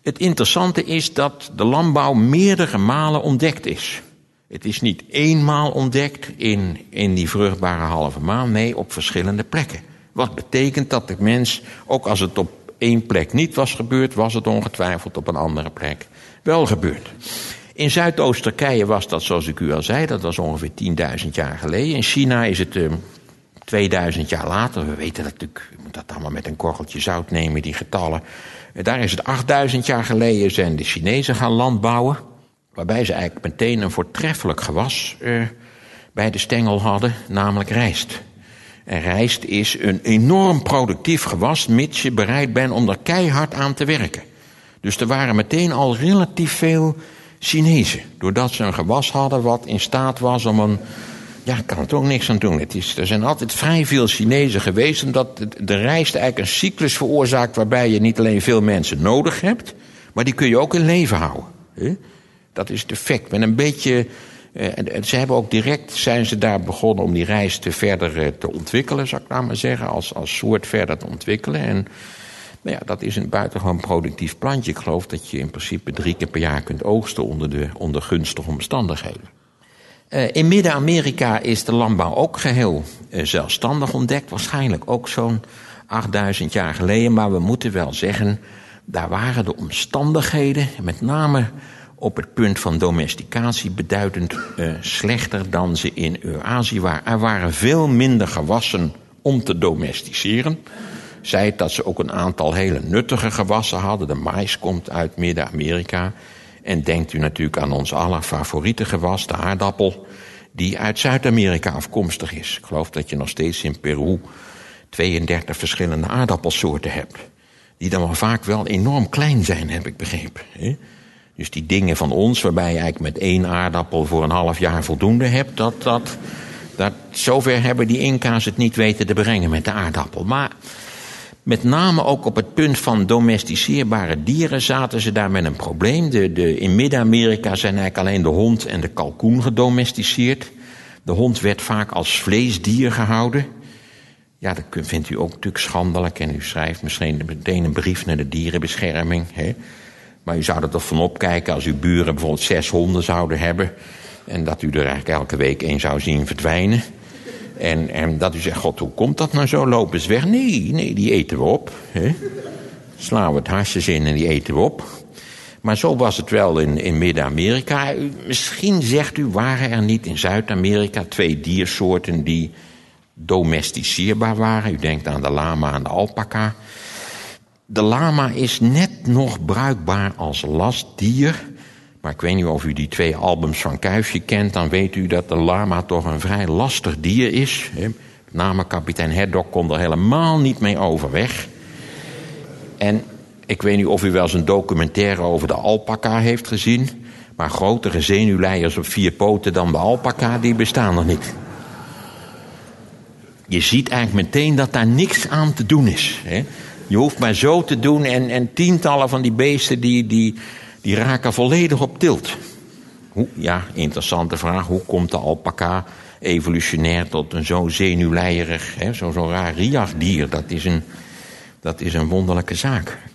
Het interessante is dat de landbouw meerdere malen ontdekt is. Het is niet eenmaal ontdekt in die vruchtbare halve maan, nee, op verschillende plekken. Wat betekent dat de mens, ook als het op één plek niet was gebeurd, was het ongetwijfeld op een andere plek wel gebeurd. In Zuidoost-Turkije was dat, zoals ik u al zei, dat was ongeveer 10.000 jaar geleden. In China is het 2000 jaar later. We weten dat natuurlijk, je moet dat allemaal met een korreltje zout nemen, die getallen. Daar is het 8000 jaar geleden zijn de Chinezen gaan landbouwen. Waarbij ze eigenlijk meteen een voortreffelijk gewas bij de stengel hadden, namelijk rijst. En rijst is een enorm productief gewas, mits je bereid bent om er keihard aan te werken. Dus er waren meteen al relatief veel Chinezen. Doordat ze een gewas hadden wat in staat was om een... Ja, ik kan er ook niks aan doen. Er zijn altijd vrij veel Chinezen geweest, omdat de rijst eigenlijk een cyclus veroorzaakt waarbij je niet alleen veel mensen nodig hebt, maar die kun je ook in leven houden. Dat is het effect. Met een beetje... Ze hebben ook direct, zijn ze daar begonnen om die rijst verder te ontwikkelen, zou ik nou maar zeggen, als soort verder te ontwikkelen. En nou ja, dat is een buitengewoon productief plantje. Ik geloof dat je in principe 3 keer per jaar kunt oogsten onder gunstige omstandigheden. In Midden-Amerika is de landbouw ook geheel zelfstandig ontdekt. Waarschijnlijk ook zo'n 8000 jaar geleden. Maar we moeten wel zeggen, daar waren de omstandigheden, met name op het punt van domesticatie, beduidend slechter dan ze in Eurazië waren. Er waren veel minder gewassen om te domesticeren. Zij het dat ze ook een aantal hele nuttige gewassen hadden. De maïs komt uit Midden-Amerika. En denkt u natuurlijk aan ons aller favoriete gewas, de aardappel, die uit Zuid-Amerika afkomstig is. Ik geloof dat je nog steeds in Peru 32 verschillende aardappelsoorten hebt. Die dan wel vaak wel enorm klein zijn, heb ik begrepen. Dus die dingen van ons, waarbij je eigenlijk met 1 aardappel voor een half jaar voldoende hebt, dat zover hebben die Inca's het niet weten te brengen met de aardappel. Maar met name ook op het punt van domesticeerbare dieren zaten ze daar met een probleem. In Midden-Amerika zijn eigenlijk alleen de hond en de kalkoen gedomesticeerd. De hond werd vaak als vleesdier gehouden. Ja, dat vindt u ook natuurlijk schandelijk. En u schrijft misschien meteen een brief naar de dierenbescherming. Maar u zou er toch van opkijken als uw buren bijvoorbeeld 6 honden zouden hebben. En dat u er eigenlijk elke week 1 zou zien verdwijnen. En dat u zegt, god, hoe komt dat nou zo? Lopen ze weg? Nee, die eten we op. Slaan we het hartjes in en die eten we op. Maar zo was het wel in Midden-Amerika. Misschien zegt u, waren er niet in Zuid-Amerika 2 diersoorten die domesticeerbaar waren? U denkt aan de lama en de alpaca. De lama is net nog bruikbaar als lastdier. Maar ik weet niet of u die 2 albums van Kuifje kent. Dan weet u dat de lama toch een vrij lastig dier is. Met name kapitein Haddock kon er helemaal niet mee overweg. En ik weet niet of u wel eens een documentaire over de alpaca heeft gezien. Maar grotere zenuwleiers op 4 poten dan de alpaca, die bestaan er niet. Je ziet eigenlijk meteen dat daar niks aan te doen is. Je hoeft maar zo te doen en tientallen van die beesten die raken volledig op tilt. Ja, interessante vraag. Hoe komt de alpaca evolutionair tot een zo zenuwleierig, zo'n raar riachdier? Dat is een wonderlijke zaak.